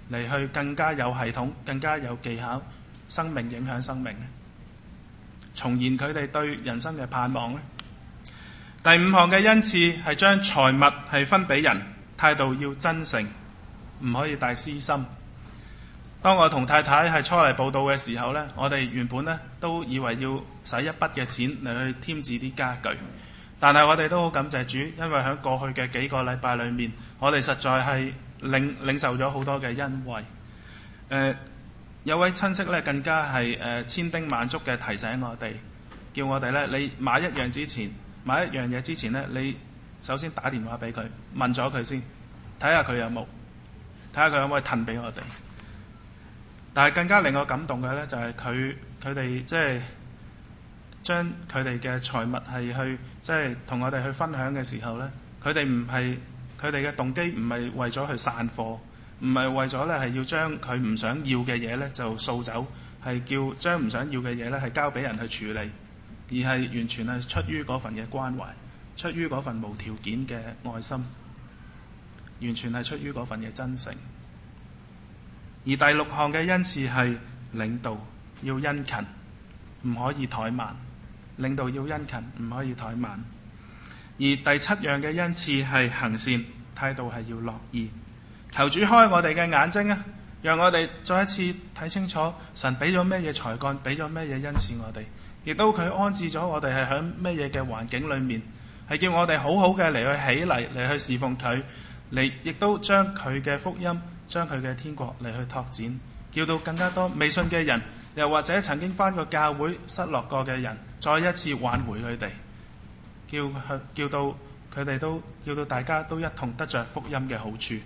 嚟去更加有系統、更加有技巧，生命影響生命呢？重燃佢哋對人生嘅盼望呢？第五項嘅恩賜係將財物係分俾人，態度要真誠，唔可以帶私心。當我同太太係初嚟報道嘅時候呢，我哋原本呢都以為要使一筆嘅錢嚟去添置啲家具，但係我哋都好感謝主，因為喺過去嘅幾個禮拜裏面，我哋實在係領領受咗好多嘅恩惠。呃、有位親戚呢更加係、呃、千叮萬囑嘅提醒我哋，叫我哋呢：你買一樣之前買一樣嘢之前呢，你首先打電話俾佢，問咗佢先，睇下佢有冇，睇下佢有冇騰俾我哋。但係更加令我感動嘅呢，就係佢佢哋即係將佢哋嘅財物係去即係同我哋去分享嘅時候呢，佢哋唔係佢哋嘅動機唔係為咗去散貨，唔係為咗呢係要將佢唔想要嘅嘢呢就掃走，係叫將唔想要嘅嘢呢係交俾人去處理。而係完全係出於嗰份嘅關懷，出於嗰份無條件嘅愛心，完全係出於嗰份嘅真誠。而第六項嘅恩賜係領導要殷勤，唔可以怠慢。領導要殷勤，唔可以怠慢。而第七樣嘅恩賜係行善，態度係要樂意。求主開我哋嘅眼睛啊，讓我哋再一次睇清楚神俾咗咩嘢才幹，俾咗咩嘢恩賜我哋。亦都佢安置咗我哋係喺咩嘢嘅環境裏面，係叫我哋好好嘅嚟去起嚟，嚟去侍奉佢，嚟亦都將佢嘅福音，將佢嘅天國嚟去拓展，叫到更加多未信嘅人，又或者曾經返過教會失落過嘅人，再一次挽回佢哋，叫叫到佢哋都叫到大家都一同得着福音嘅好處。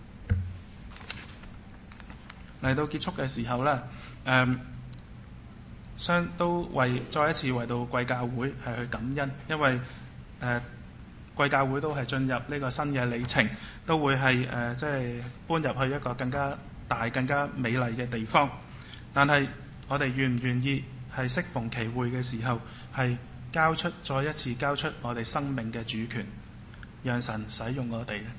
嚟到結束嘅時候呢，誒、嗯。相都為再一次為到貴教會係去感恩，因為誒、呃、貴教會都係進入呢個新嘅里程，都會係誒、呃、即係搬入去一個更加大、更加美麗嘅地方。但係我哋願唔願意係適逢其會嘅時候，係交出再一次交出我哋生命嘅主權，讓神使用我哋呢？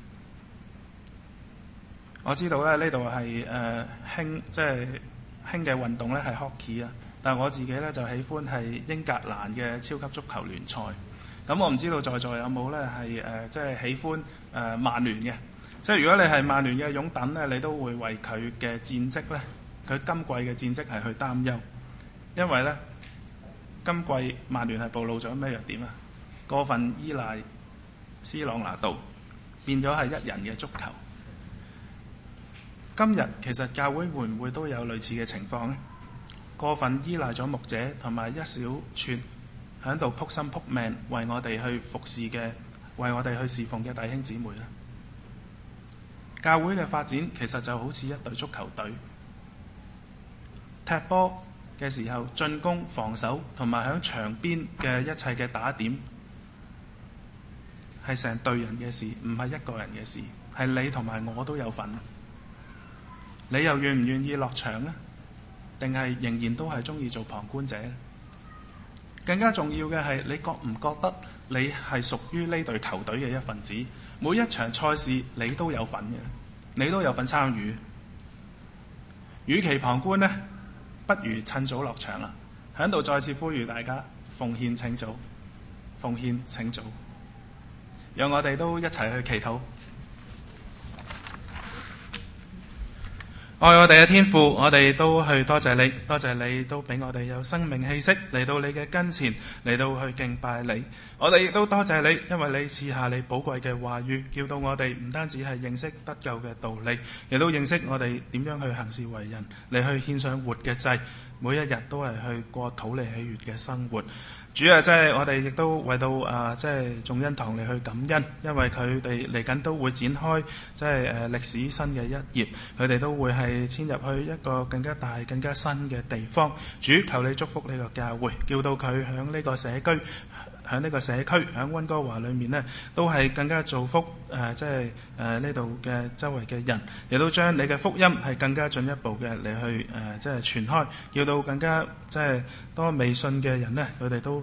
我知道咧呢度係誒興即係興嘅運動咧係 hockey 啊。但我自己咧就喜歡係英格蘭嘅超級足球聯賽。咁我唔知道在座有冇咧係誒即係喜歡誒、呃、曼聯嘅。即係如果你係曼聯嘅擁躉咧，你都會為佢嘅戰績咧，佢今季嘅戰績係去擔憂，因為咧今季曼聯係暴露咗咩弱點啊？過分依賴斯朗拿度，變咗係一人嘅足球。今日其實教會會唔會都有類似嘅情況呢？過分依賴咗牧者同埋一小撮喺度撲心撲命為我哋去服侍嘅，為我哋去侍奉嘅弟兄姊妹咧。教會嘅發展其實就好似一隊足球隊，踢波嘅時候進攻、防守同埋喺場邊嘅一切嘅打點係成隊人嘅事，唔係一個人嘅事，係你同埋我都有份。你又願唔願意落場呢？定係仍然都係中意做旁觀者？更加重要嘅係，你覺唔覺得你係屬於呢隊球隊嘅一份子？每一場賽事你都有份嘅，你都有份參與。與其旁觀呢，不如趁早落場啦！喺度再次呼籲大家奉獻請早，奉獻請早，讓我哋都一齊去祈禱。愛我哋嘅天父，我哋都去多謝你，多謝你都俾我哋有生命氣息嚟到你嘅跟前，嚟到去敬拜你。我哋亦都多謝你，因為你賜下你寶貴嘅話語，叫到我哋唔單止係認識得救嘅道理，亦都認識我哋點樣去行事為人，嚟去獻上活嘅祭，每一日都係去過討你喜悅嘅生活。主啊，即係我哋亦都為到啊，即係眾恩堂嚟去感恩，因為佢哋嚟緊都會展開即係誒歷史新嘅一頁，佢哋都會係遷入去一個更加大、更加新嘅地方。主，求你祝福呢個教會，叫到佢響呢個社區，響呢個社區，響溫哥華裏面呢，都係更加造福誒，即係誒呢度嘅周圍嘅人，亦都將你嘅福音係更加進一步嘅嚟去誒，即係傳開，叫到更加即係多未信嘅人呢，佢哋都誒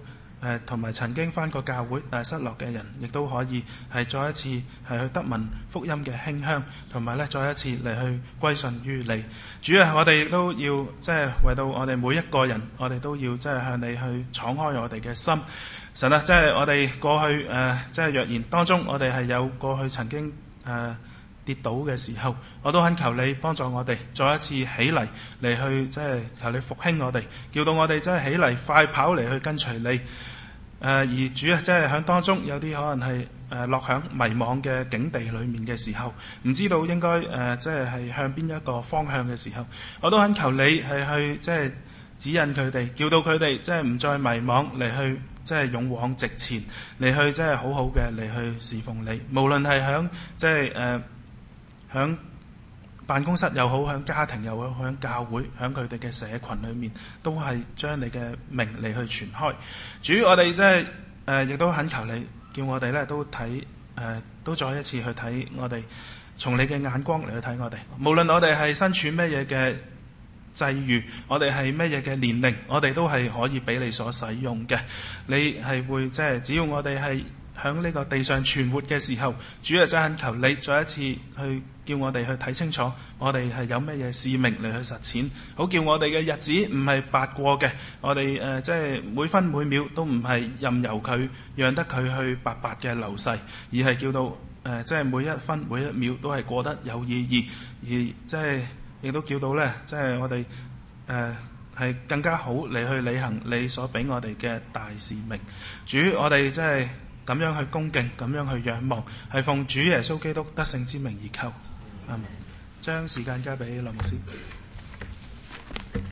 誒同埋曾經返過教會但係失落嘅人，亦都可以係再一次係去得聞福音嘅馨香，同埋咧再一次嚟去歸順於你。主啊，我哋都要即係為到我哋每一個人，我哋都要即係向你去敞開我哋嘅心。神啊，即係我哋過去誒、呃，即係若然當中我哋係有過去曾經誒、呃、跌倒嘅時候，我都懇求你幫助我哋再一次起嚟嚟去，即係求你復興我哋，叫到我哋真係起嚟快跑嚟去跟隨你。誒、呃、而主啊，即係喺當中有啲可能係誒、呃、落響迷惘嘅境地裡面嘅時候，唔知道應該誒、呃、即係係向邊一個方向嘅時候，我都懇求你係去即係指引佢哋，叫到佢哋即係唔再迷惘嚟去。即係勇往直前嚟去，即係好好嘅嚟去侍奉你。無論係響即係誒響辦公室又好，響家庭又好，響教會，響佢哋嘅社群裏面，都係將你嘅名嚟去傳開。主，我哋即係誒亦都懇求你，叫我哋咧都睇誒、呃，都再一次去睇我哋，從你嘅眼光嚟去睇我哋。無論我哋係身處咩嘢嘅際遇，我哋係乜嘢嘅年齡，我哋都係可以俾你所使用嘅。你係會即係只要我哋係響呢個地上存活嘅時候，主啊，真係求你再一次去叫我哋去睇清楚，我哋係有乜嘢使命嚟去實踐，好叫我哋嘅日子唔係白過嘅。我哋誒即係每分每秒都唔係任由佢讓得佢去白白嘅流逝，而係叫到誒、呃、即係每一分每一秒都係過得有意義，而即係。亦都叫到咧，即係我哋誒係更加好嚟去履行你所俾我哋嘅大使命。主，我哋即係咁樣去恭敬，咁樣去仰望，係奉主耶穌基督得勝之名而求。阿門。將時間交俾羅牧師。